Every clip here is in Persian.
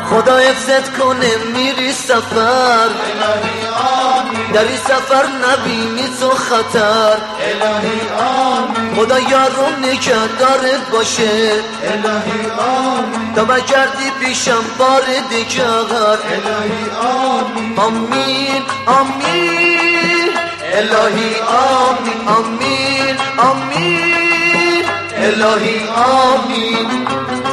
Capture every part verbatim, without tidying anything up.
خدا حفظت کنه میری سفر، الهی آمین. در این سفر نبینی تو خطر، الهی آمین. خدا یارو نگهدارت باشه، الهی آمین. تا بگردی پیشم بار دیگر. الهی آمین. آمین آمین الهی آمین آمین آمین الهی آمین.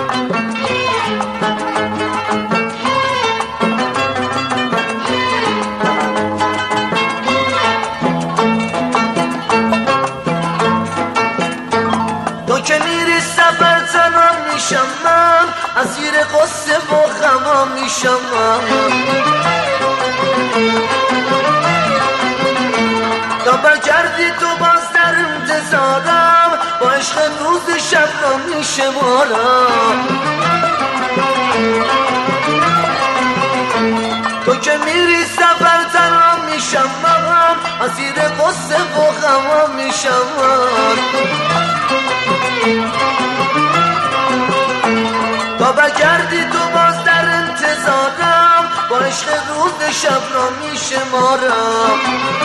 تو که میری سفر تنها میشم من، اسیر قصه و غما میشم من، تا برگردی تو باز در انتظارم، با عشق روز شب را میشمارم. تو که میری سفر تنها میشم من، اسیر قصه و غما میشم من، تا برگردی تو باز در انتظارم، با عشق روز شب را میشمارم.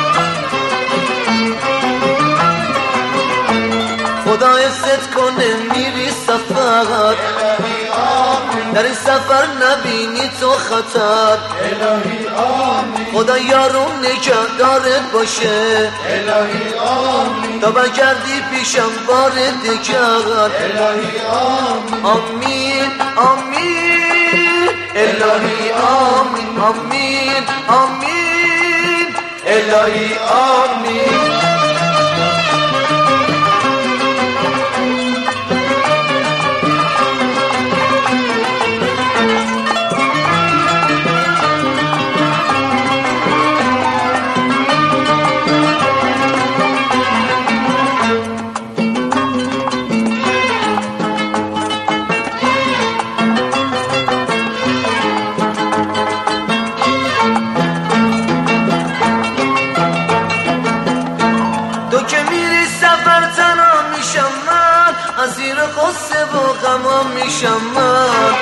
خدا حفظت کنه میری سفر، الهی آمین. در این سفر نبینی تو خطر، الهی آمین. خدا یارو نگهدارت باشه، الهی آمین. تا برگردی پیشم بار دیگر. الهی آمین. آمین آمین الهی آمین آمین آمین الهی آمین. تو که میری سفر تنها میشم من، اسیر قصه و غما میشم من،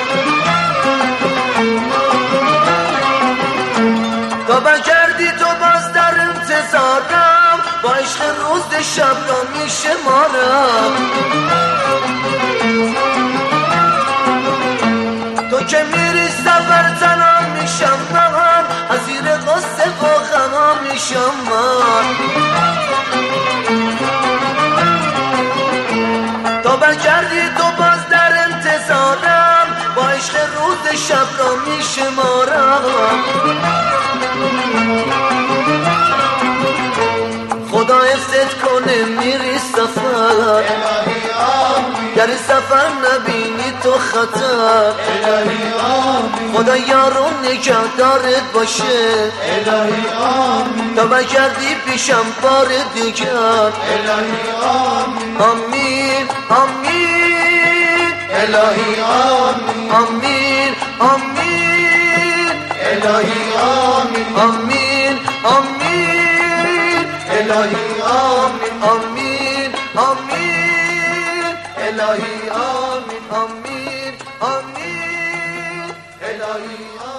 تا برگردی تو باز در انتظارم، با عشق روز شب را میشمارم. تو که میری سفر تنها میشم من، اسیر قصه و غما میشم من، تا برگردی تو باز در انتظارم، با عشق روز شب را میشمارم. خدا حفظت کنه میری سفر، الهی آمین. در این سفر نبینی تو خطر، الهی آمین. خدا یارو نگهدارت باشه، الهی آمین. تا برگردی پیشم بار دیگر. الهی آمین. آمین آمین الهی آمین. آمین آمین الهی آمین. آمین آمین الهی آمین. آمین آمین الهی آمین آمین آمین الهی آمین.